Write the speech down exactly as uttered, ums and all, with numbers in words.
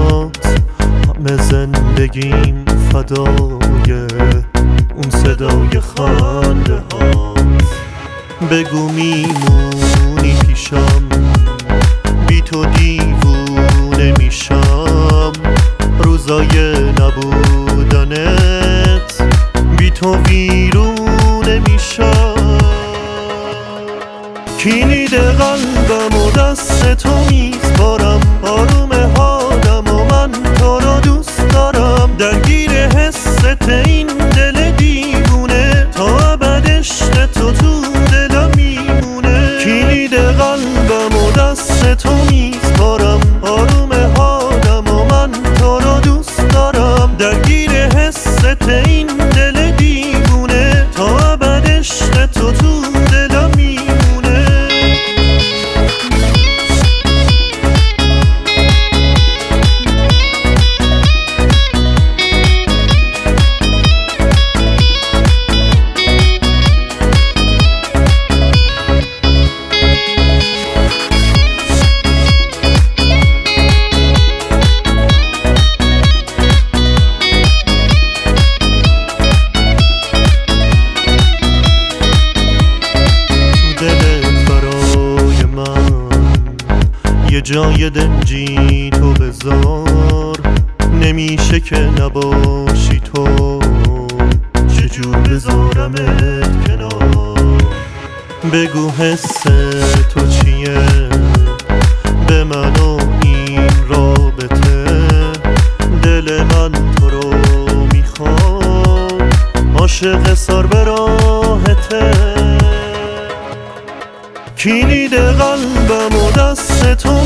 برات همه زندگیم فدای اون صدای خنده ها. بگو میمونی پیشم، بی تو دیوونه میشم. روزای نبودنت بی تو ویرونه میشم. کلید قلبم و دست تو میسپارم، آروم حالم و من تو رو دوست دارم. درگیر حست این دل دیوونه، تا ابد عشق تو تو دلم میمونه. کلید قلبم و دست تو میسپارم، آروم حالم و من تو رو دوست دارم. درگیر حست این دل دیوونه، تا ابد عشق تو تو دلم میمونه. یه جای دنجی تو بذار، نمیشه که نباشی تو. چجور بذارمت کنار؟ بگو حس تو چیه به من و این رابطه. دل من تو رو میخواد، عاشق سر به راهته. کلید قلبم و دست تو